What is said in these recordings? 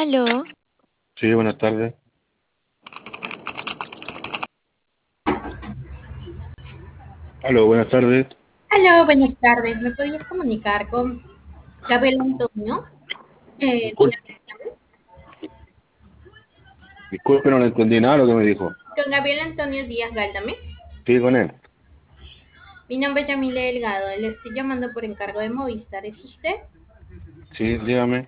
Aló, Sí, buenas tardes. Aló, buenas tardes. Hola, buenas tardes. ¿Me podrías comunicar con Gabriel Antonio? Disculpe, disculpe, no le entendí nada de lo que me dijo. Con Gabriel Antonio Díaz Gáldame. Sí, con él. Mi nombre es Yamile Delgado. Le estoy llamando por encargo de Movistar. ¿Es usted? Sí, dígame.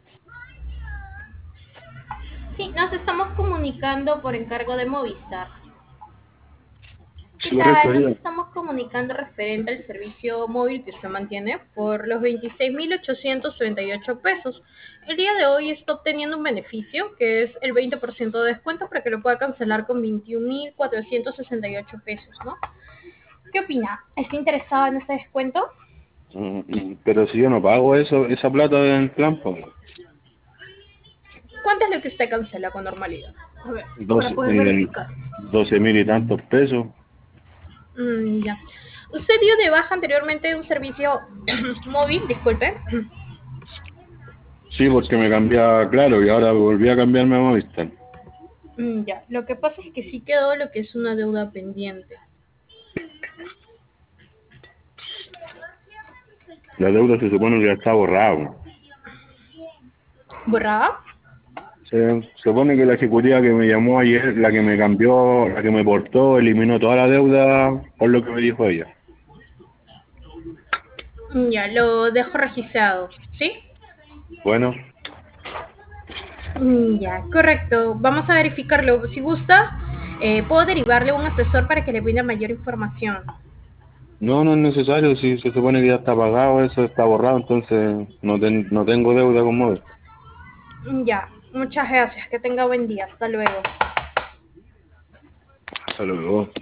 Sí, nos estamos comunicando por encargo de Movistar. ¿Qué Sí, correcto, tal? Nos dígame. estamos comunicando referente al servicio móvil que usted mantiene por los 26.838 pesos. El día de hoy está obteniendo un beneficio que es el 20% de descuento para que lo pueda cancelar con 21.468 pesos, ¿no? ¿Qué opina? ¿Está interesado en este descuento? Pero si yo no pago eso, esa plata del plan, pues, ¿Cuánto es lo que usted cancela con normalidad? A ver, para 12, poder verificar. 12.000 y tantos pesos. Ya. ¿Usted dio de baja anteriormente un servicio móvil? Disculpe. Sí, porque me cambiaba, claro, y ahora volví a cambiarme a Movistar. Ya. Lo que pasa es que sí quedó lo que es una deuda pendiente. La deuda se supone que ya está borrada. ¿Borrada? Se supone que la ejecutiva que me llamó ayer, la que me cambió, la que me portó, eliminó toda la deuda por lo que me dijo ella. Ya, lo dejo registrado. ¿Sí? Bueno. Ya, correcto. Vamos a verificarlo. Si gusta, puedo derivarle a un asesor para que le brinde mayor información. No, no es necesario, si se supone que ya está pagado, eso está borrado, entonces no tengo deuda con móvil. Ya, muchas gracias. Que tenga buen día. Hasta luego. Hasta luego.